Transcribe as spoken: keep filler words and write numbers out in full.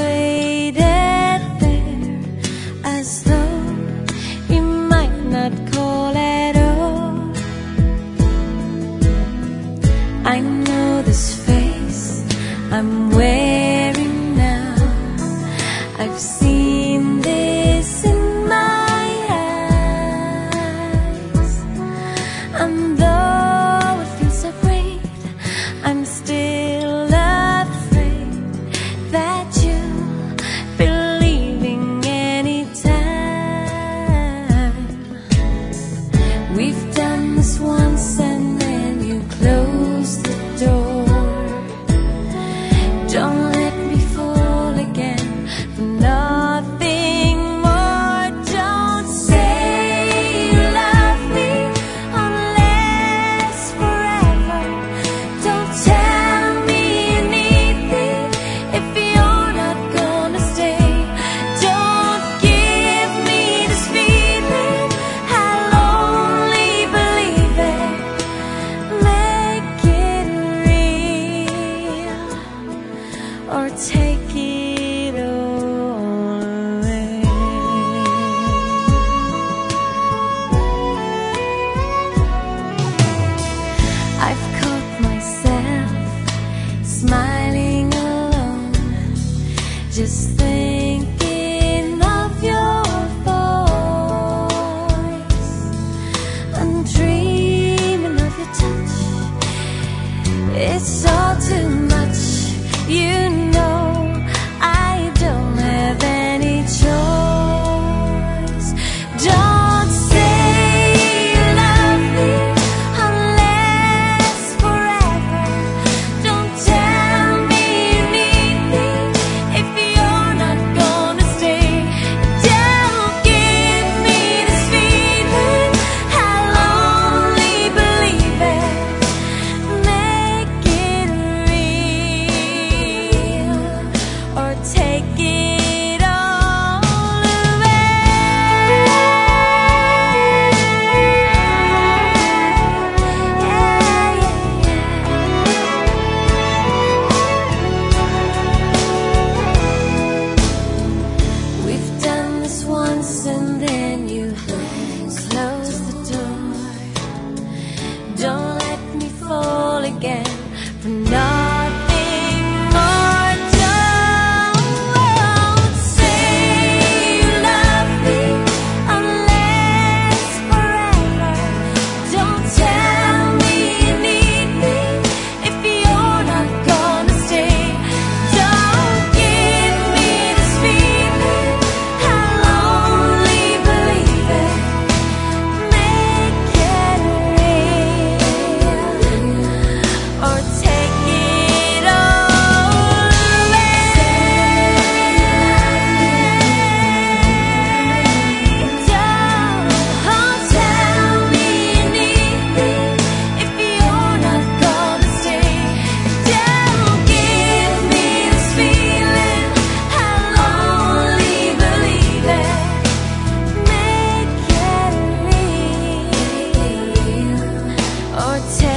waited there as though you might not call at all. I know this face I'm wearing now. I've seen this in my eyes. And though it feels so great, I'm still afraid that you'll be leaving anytime. We've done this once and then you close the door. Don't let me fall again for nothing more. Don't say you love me unless forever. Don't tell me you need me if you're not gonna stay. Don't give me this feeling, I'll only believe it. Make it real or take it all away. I've caught myself smiling alone, just thinking of your voice and dreaming of your touch. It's all too much, you know I don't have any choice. Don't say you love me unless forever. Don't tell me you need me if you're not gonna stay. Don't give me this feeling, I'll only believe it. Make it real or take it all away. Yeah, yeah, yeah. We've done this once and then you close the door. Don't let me fall again for nothing more. Don't say you love me unless forever. Don't tell me you need me if you're not gonna stay. Don't give me this feeling, I'll only believe it. Make it real or take it all away. Don't tell me you need me if you're not gonna stay. Don't give me this feeling, I'll only believe it. Make it real or take